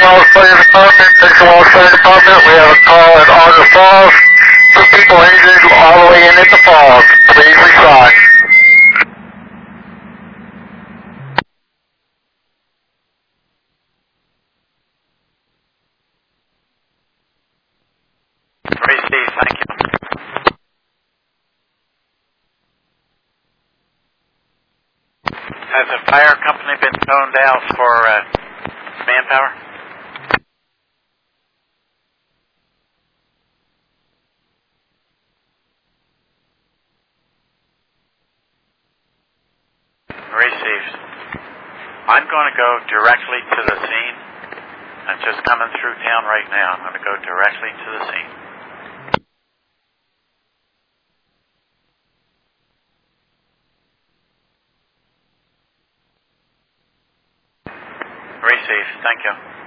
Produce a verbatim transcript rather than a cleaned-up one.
Wells Fire Department, Dixon Wells Fire Department. We have a call at Auger Falls. Two people injured all the way in at the falls. Please respond. Receive, thank you. Has the fire company been toned out for uh, manpower? Received. I'm going to go directly to the scene. I'm just coming through town right now. I'm going to go directly to the scene. Received. Thank you.